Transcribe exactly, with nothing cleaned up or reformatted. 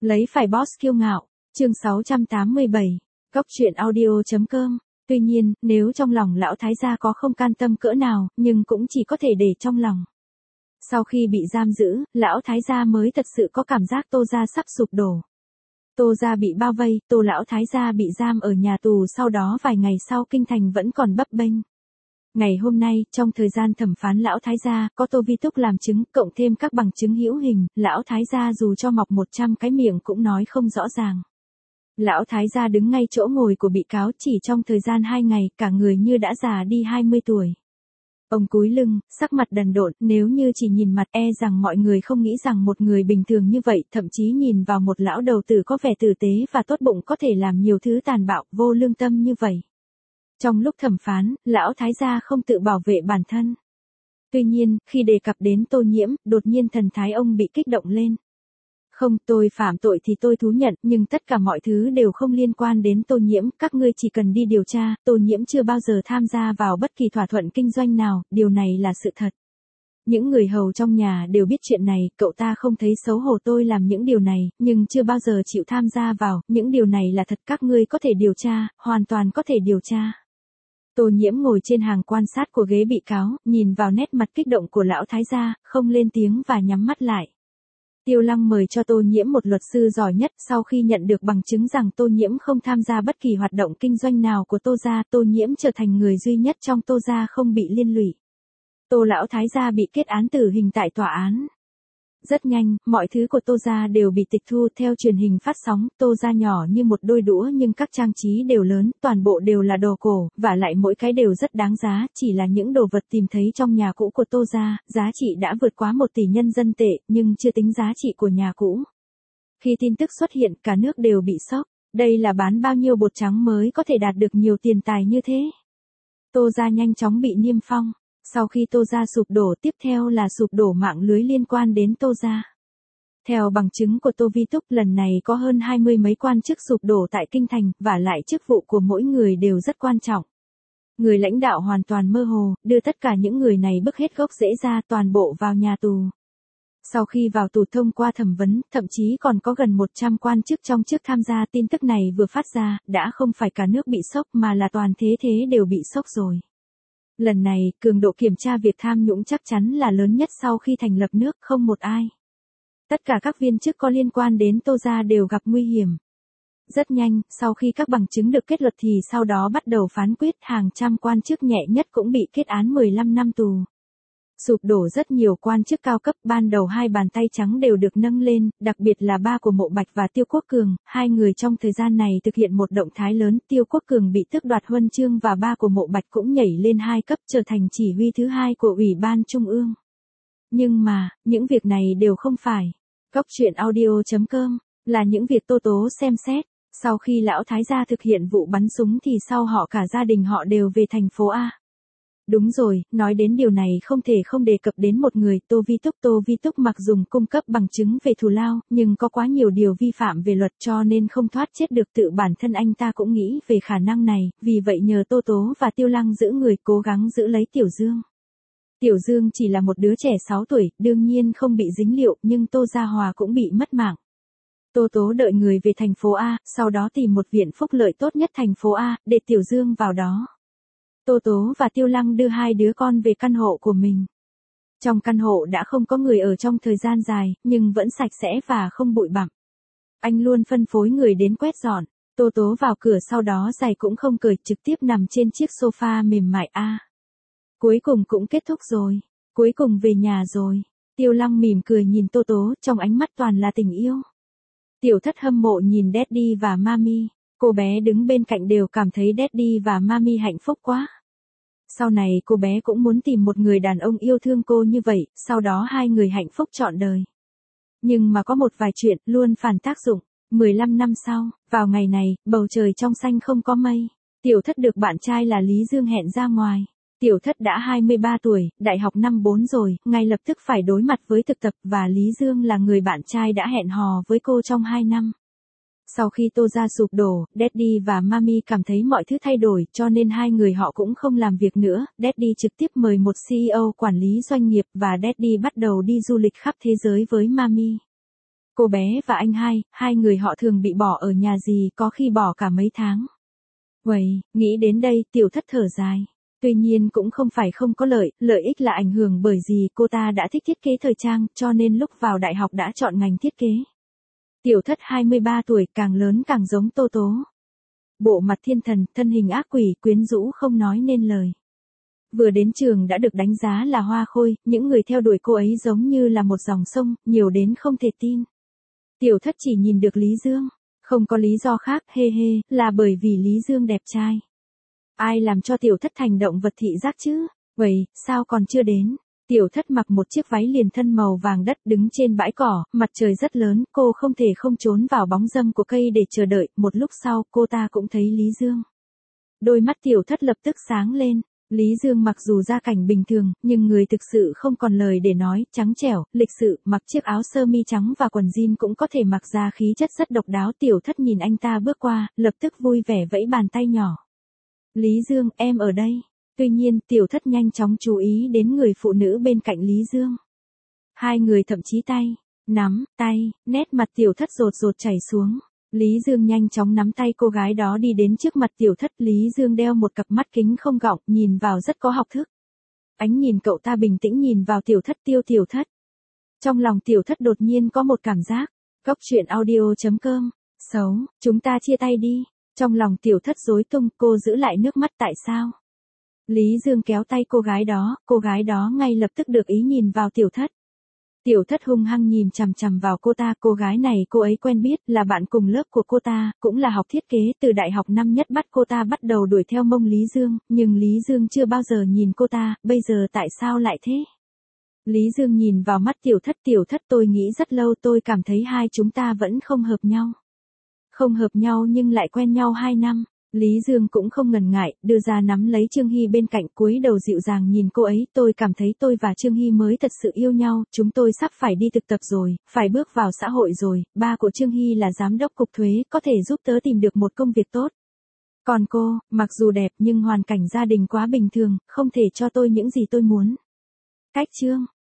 Lấy phải boss kiêu ngạo, chương sáu trăm tám mươi bảy, Góc truyện audio.com. Tuy nhiên, nếu trong lòng lão thái gia có không can tâm cỡ nào, nhưng cũng chỉ có thể để trong lòng. Sau khi bị giam giữ, lão thái gia mới thật sự có cảm giác Tô gia sắp sụp đổ. Tô gia bị bao vây, Tô lão thái gia bị giam ở nhà tù, sau đó vài ngày sau kinh thành vẫn còn bấp bênh. Ngày hôm nay, trong thời gian thẩm phán lão thái gia, có Tô Vi Túc làm chứng, cộng thêm các bằng chứng hữu hình, lão thái gia dù cho mọc một trăm cái miệng cũng nói không rõ ràng. Lão thái gia đứng ngay chỗ ngồi của bị cáo, chỉ trong thời gian hai ngày, cả người như đã già đi hai mươi tuổi. Ông cúi lưng, sắc mặt đần độn, nếu như chỉ nhìn mặt e rằng mọi người không nghĩ rằng một người bình thường như vậy, thậm chí nhìn vào một lão đầu tử có vẻ tử tế và tốt bụng có thể làm nhiều thứ tàn bạo, vô lương tâm như vậy. Trong lúc thẩm phán, lão thái gia không tự bảo vệ bản thân. Tuy nhiên, khi đề cập đến Tô Nhiễm, đột nhiên thần thái ông bị kích động lên. Không, tôi phạm tội thì tôi thú nhận, nhưng tất cả mọi thứ đều không liên quan đến Tô Nhiễm, các ngươi chỉ cần đi điều tra, Tô Nhiễm chưa bao giờ tham gia vào bất kỳ thỏa thuận kinh doanh nào, điều này là sự thật. Những người hầu trong nhà đều biết chuyện này, cậu ta không thấy xấu hổ tôi làm những điều này, nhưng chưa bao giờ chịu tham gia vào, những điều này là thật, các ngươi có thể điều tra, hoàn toàn có thể điều tra. Tô Nhiễm ngồi trên hàng quan sát của ghế bị cáo, nhìn vào nét mặt kích động của lão thái gia, không lên tiếng và nhắm mắt lại. Tiêu Lăng mời cho Tô Nhiễm một luật sư giỏi nhất, sau khi nhận được bằng chứng rằng Tô Nhiễm không tham gia bất kỳ hoạt động kinh doanh nào của Tô gia, Tô Nhiễm trở thành người duy nhất trong Tô gia không bị liên lụy. Tô lão thái gia bị kết án tử hình tại tòa án. Rất nhanh, mọi thứ của Tô gia đều bị tịch thu. Theo truyền hình phát sóng, Tô gia nhỏ như một đôi đũa nhưng các trang trí đều lớn, toàn bộ đều là đồ cổ, và lại mỗi cái đều rất đáng giá, chỉ là những đồ vật tìm thấy trong nhà cũ của Tô gia, giá trị đã vượt quá một tỷ nhân dân tệ, nhưng chưa tính giá trị của nhà cũ. Khi tin tức xuất hiện, cả nước đều bị sốc, đây là bán bao nhiêu bột trắng mới có thể đạt được nhiều tiền tài như thế. Tô gia nhanh chóng bị niêm phong. Sau khi Tô gia sụp đổ, tiếp theo là sụp đổ mạng lưới liên quan đến Tô gia. Theo bằng chứng của Tô Vi Túc, lần này có hơn hai mươi mấy quan chức sụp đổ tại kinh thành, và lại chức vụ của mỗi người đều rất quan trọng. Người lãnh đạo hoàn toàn mơ hồ, đưa tất cả những người này bức hết gốc rễ ra, toàn bộ vào nhà tù. Sau khi vào tù thông qua thẩm vấn, thậm chí còn có gần một trăm quan chức trong chức tham gia. Tin tức này vừa phát ra, đã không phải cả nước bị sốc mà là toàn thế thế đều bị sốc rồi. Lần này, cường độ kiểm tra việc tham nhũng chắc chắn là lớn nhất sau khi thành lập nước, không một ai. Tất cả các viên chức có liên quan đến Tô gia đều gặp nguy hiểm. Rất nhanh, sau khi các bằng chứng được kết luận thì sau đó bắt đầu phán quyết, hàng trăm quan chức nhẹ nhất cũng bị kết án mười lăm năm tù. Sụp đổ rất nhiều quan chức cao cấp, ban đầu hai bàn tay trắng đều được nâng lên, đặc biệt là ba của Mộ Bạch và Tiêu Quốc Cường, hai người trong thời gian này thực hiện một động thái lớn, Tiêu Quốc Cường bị tước đoạt huân chương và ba của Mộ Bạch cũng nhảy lên hai cấp, trở thành chỉ huy thứ hai của Ủy ban Trung ương. Nhưng mà, những việc này đều không phải. Góc truyện audio.com, là những việc Tô Tố xem xét. Sau khi lão thái gia thực hiện vụ bắn súng thì sau họ cả gia đình họ đều về thành phố A. Đúng rồi, nói đến điều này không thể không đề cập đến một người, Tô Vi Túc. Tô Vi Túc mặc dùng cung cấp bằng chứng về thù lao, nhưng có quá nhiều điều vi phạm về luật cho nên không thoát chết được. Tự bản thân anh ta cũng nghĩ về khả năng này, vì vậy nhờ Tô Tố và Tiêu Lăng giữ người, cố gắng giữ lấy Tiểu Dương. Tiểu Dương chỉ là một đứa trẻ sáu tuổi, đương nhiên không bị dính liệu, nhưng Tô Gia Hòa cũng bị mất mạng. Tô Tố đợi người về thành phố A, sau đó tìm một viện phúc lợi tốt nhất thành phố A, để Tiểu Dương vào đó. Tô Tố và Tiêu Lăng đưa hai đứa con về căn hộ của mình. Trong căn hộ đã không có người ở trong thời gian dài, nhưng vẫn sạch sẽ và không bụi bặm. Anh luôn phân phối người đến quét dọn. Tô Tố vào cửa sau đó giày cũng không cởi, trực tiếp nằm trên chiếc sofa mềm mại. A. À, cuối cùng cũng kết thúc rồi. Cuối cùng về nhà rồi. Tiêu Lăng mỉm cười nhìn Tô Tố, trong ánh mắt toàn là tình yêu. Tiểu Thất hâm mộ nhìn Daddy và Mami. Cô bé đứng bên cạnh đều cảm thấy Daddy và Mami hạnh phúc quá. Sau này cô bé cũng muốn tìm một người đàn ông yêu thương cô như vậy, sau đó hai người hạnh phúc trọn đời. Nhưng mà có một vài chuyện luôn phản tác dụng. mười lăm năm sau, vào ngày này, bầu trời trong xanh không có mây. Tiểu Thất được bạn trai là Lý Dương hẹn ra ngoài. Tiểu Thất đã hai mươi ba tuổi, đại học năm bốn rồi, ngay lập tức phải đối mặt với thực tập, và Lý Dương là người bạn trai đã hẹn hò với cô trong hai năm. Sau khi Tô gia sụp đổ, Daddy và Mami cảm thấy mọi thứ thay đổi, cho nên hai người họ cũng không làm việc nữa. Daddy trực tiếp mời một xê e ô quản lý doanh nghiệp và Daddy bắt đầu đi du lịch khắp thế giới với Mami. Cô bé và anh hai, hai người họ thường bị bỏ ở nhà gì, có khi bỏ cả mấy tháng. Uầy, nghĩ đến đây, Tiểu Thất thở dài. Tuy nhiên cũng không phải không có lợi, lợi ích là ảnh hưởng bởi vì cô ta đã thích thiết kế thời trang, cho nên lúc vào đại học đã chọn ngành thiết kế. Tiểu Thất hai mươi ba tuổi, càng lớn càng giống Tô Tố. Bộ mặt thiên thần, thân hình ác quỷ, quyến rũ không nói nên lời. Vừa đến trường đã được đánh giá là hoa khôi, những người theo đuổi cô ấy giống như là một dòng sông, nhiều đến không thể tin. Tiểu Thất chỉ nhìn được Lý Dương, không có lý do khác, hê hê, là bởi vì Lý Dương đẹp trai. Ai làm cho Tiểu Thất thành động vật thị giác chứ? Vậy, sao còn chưa đến? Tiểu Thất mặc một chiếc váy liền thân màu vàng đất đứng trên bãi cỏ, mặt trời rất lớn, cô không thể không trốn vào bóng râm của cây để chờ đợi, một lúc sau cô ta cũng thấy Lý Dương. Đôi mắt Tiểu Thất lập tức sáng lên. Lý Dương mặc dù gia cảnh bình thường, nhưng người thực sự không còn lời để nói, trắng trẻo, lịch sự, mặc chiếc áo sơ mi trắng và quần jean cũng có thể mặc ra khí chất rất độc đáo. Tiểu Thất nhìn anh ta bước qua, lập tức vui vẻ vẫy bàn tay nhỏ. Lý Dương, em ở đây. Tuy nhiên, Tiểu Thất nhanh chóng chú ý đến người phụ nữ bên cạnh Lý Dương. Hai người thậm chí tay, nắm, tay, nét mặt Tiểu Thất rột rột chảy xuống. Lý Dương nhanh chóng nắm tay cô gái đó đi đến trước mặt Tiểu Thất. Lý Dương đeo một cặp mắt kính không gọng, nhìn vào rất có học thức. Ánh nhìn cậu ta bình tĩnh nhìn vào Tiểu Thất. Tiêu Tiểu Thất. Trong lòng Tiểu Thất đột nhiên có một cảm giác. Góc truyện audio chấm com. Xấu, chúng ta chia tay đi. Trong lòng Tiểu Thất rối tung, cô giữ lại nước mắt tại sao? Lý Dương kéo tay cô gái đó, cô gái đó ngay lập tức được ý nhìn vào Tiểu Thất. Tiểu Thất hung hăng nhìn chằm chằm vào cô ta, cô gái này cô ấy quen biết, là bạn cùng lớp của cô ta, cũng là học thiết kế, từ đại học năm nhất bắt cô ta bắt đầu đuổi theo mông Lý Dương, nhưng Lý Dương chưa bao giờ nhìn cô ta, bây giờ tại sao lại thế? Lý Dương nhìn vào mắt Tiểu Thất. Tiểu Thất, tôi nghĩ rất lâu, tôi cảm thấy hai chúng ta vẫn không hợp nhau. Không hợp nhau nhưng lại quen nhau hai năm. Lý Dương cũng không ngần ngại, đưa ra nắm lấy Trương Hy bên cạnh, cúi đầu dịu dàng nhìn cô ấy. Tôi cảm thấy tôi và Trương Hy mới thật sự yêu nhau, chúng tôi sắp phải đi thực tập rồi, phải bước vào xã hội rồi, ba của Trương Hy là giám đốc cục thuế, có thể giúp tớ tìm được một công việc tốt. Còn cô, mặc dù đẹp nhưng hoàn cảnh gia đình quá bình thường, không thể cho tôi những gì tôi muốn. Cách chương